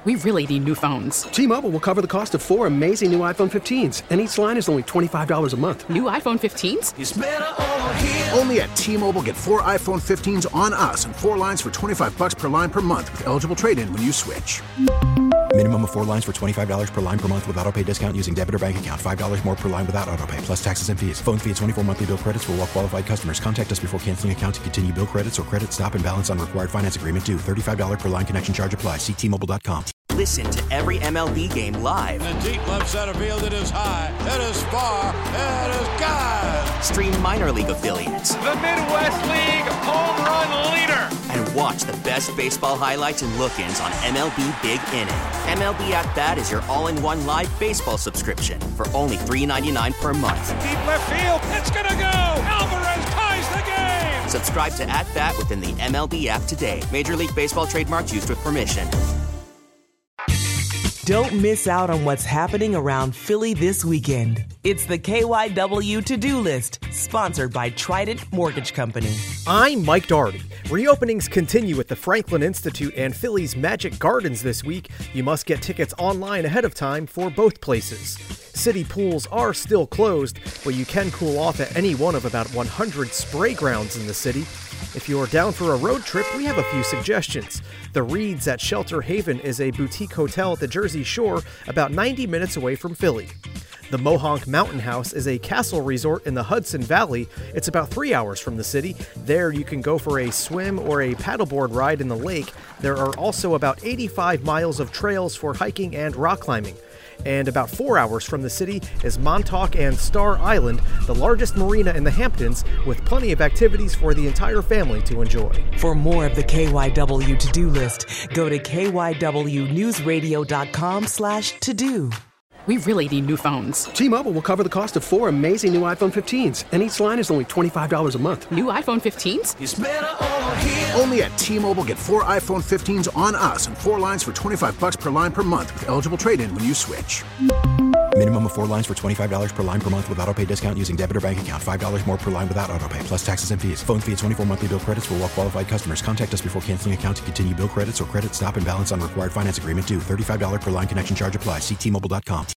We really need new phones. T-Mobile will cover the cost of 4 amazing new iPhone 15s, and each line is only $25 a month. New iPhone 15s? It's better over here. Only at T-Mobile, get 4 iPhone 15s on us and 4 lines for $25 per line per month with eligible trade-in when you switch. Minimum of 4 lines for $25 per line per month with autopay discount using debit or bank account. $5 more per line without autopay, plus taxes and fees. Phone fee at 24 monthly bill credits for well-qualified customers. Contact us before canceling account to continue bill credits or credit stop and balance on required finance agreement due. $35 per line connection charge applies. See T-Mobile.com. Listen to every MLB game live. In the deep left center field, it is high, it is far, it is gone. Stream minor league affiliates. The Midwest League home run leader. And watch the best baseball highlights and look-ins on MLB Big Inning. MLB At Bat is your all-in-one live baseball subscription for only $3.99 per month. Deep left field, it's gonna go. Alvarez ties the game. Subscribe to At Bat within the MLB app today. Major League Baseball trademarks used with permission. Don't miss out on what's happening around Philly this weekend. It's the KYW To-Do List, sponsored by Trident Mortgage Company. I'm Mike Doherty. Reopenings continue at the Franklin Institute and Philly's Magic Gardens this week. You must get tickets online ahead of time for both places. City pools are still closed, but you can cool off at any one of about 100 spray grounds in the city. If you're down for a road trip, we have a few suggestions. The Reeds at Shelter Haven is a boutique hotel at the Jersey Shore, about 90 minutes away from Philly. The Mohonk Mountain House is a castle resort in the Hudson Valley. It's about 3 hours from the city. There you can go for a swim or a paddleboard ride in the lake. There are also about 85 miles of trails for hiking and rock climbing. And about 4 hours from the city is Montauk and Star Island, the largest marina in the Hamptons, with plenty of activities for the entire family to enjoy. For more of the KYW To-Do List, go to kywnewsradio.com/to-do. We really need new phones. T-Mobile will cover the cost of 4 amazing new iPhone 15s, and each line is only $25 a month. New iPhone 15s? It's better over here. Only at T-Mobile, get 4 iPhone 15s on us and 4 lines for $25 per line per month with eligible trade-in when you switch. Minimum of 4 lines for $25 per line per month with autopay discount using debit or bank account. $5 more per line without autopay, plus taxes and fees. Phone fee at 24 monthly bill credits for well-qualified customers. Contact us before canceling account to continue bill credits or credit stop and balance on required finance agreement due. $35 per line connection charge applies. See T-Mobile.com.